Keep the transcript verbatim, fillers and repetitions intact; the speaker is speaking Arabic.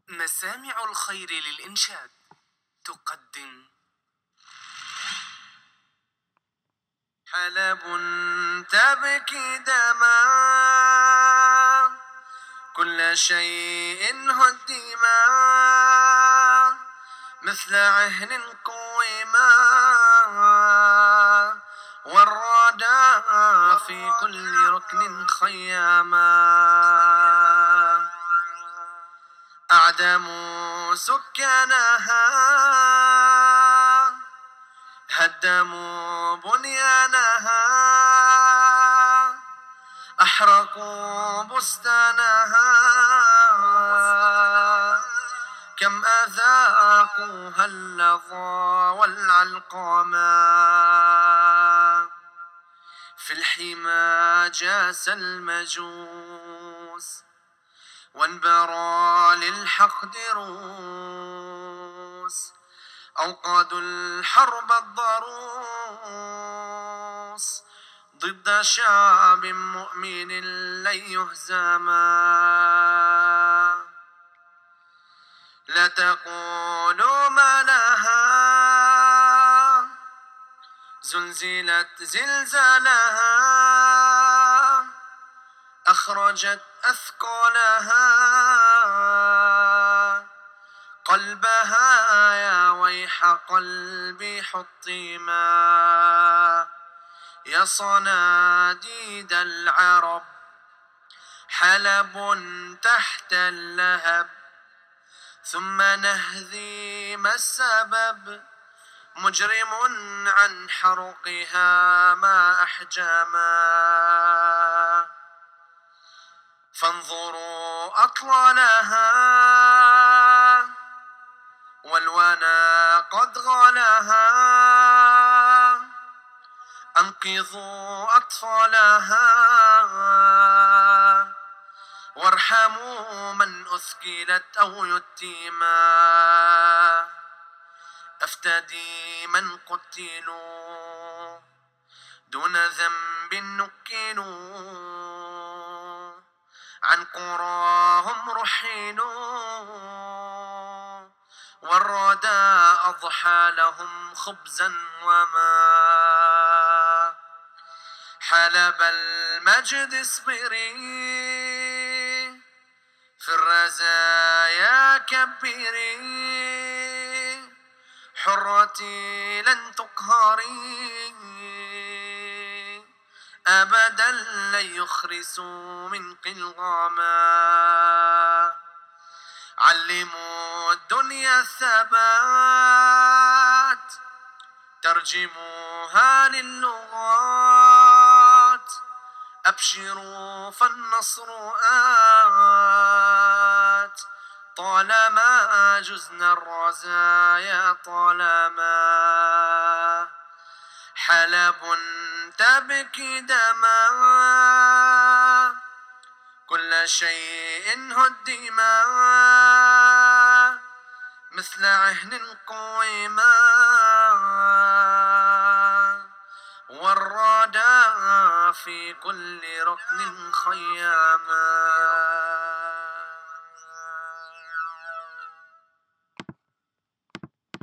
مسامع الخير للإنشاد تقدم حلب تبكي دماء كل شيء هدما مثل عهن قويما والرادى في كل ركن خياما أعدموا سكانها هدموا بنيانها أحرقوا بستانها كم أذاقوها اللظى والعلقاما في الحمى جاس المجوس وانبرى للحق دروس أوقدوا الحرب الضروس ضد شعب مؤمن لن يهزما لا تقولوا ما لها زلزلت زلزالها أخرجت أثقالها قلبها يا ويح قلبي حطيما يا صناديد العرب حلب تحت اللهب ثم نهذي ما السبب مجرم عن حرقها ما أحجاما فانظروا أطلالها والونا قد غلاها أنقذوا أطفالها وارحموا من أثقلت أو يتيما أفتدي من قتلوا دون ذنب نكلوا عن قراهم رحلوا والردى أضحى لهم خبزا وما حلب المجد اصبري في الرزايا كبري حرتي لن تقهري أبدا لن يخرسوا من قلغاما علموا الدنيا الثبات ترجموها للغات أبشروا فالنصر آت طالما جزنا الرزايا طالما حلب تبكي دماء كل شيء هدما مثل عهن قويما والرادى في كل ركن خياما.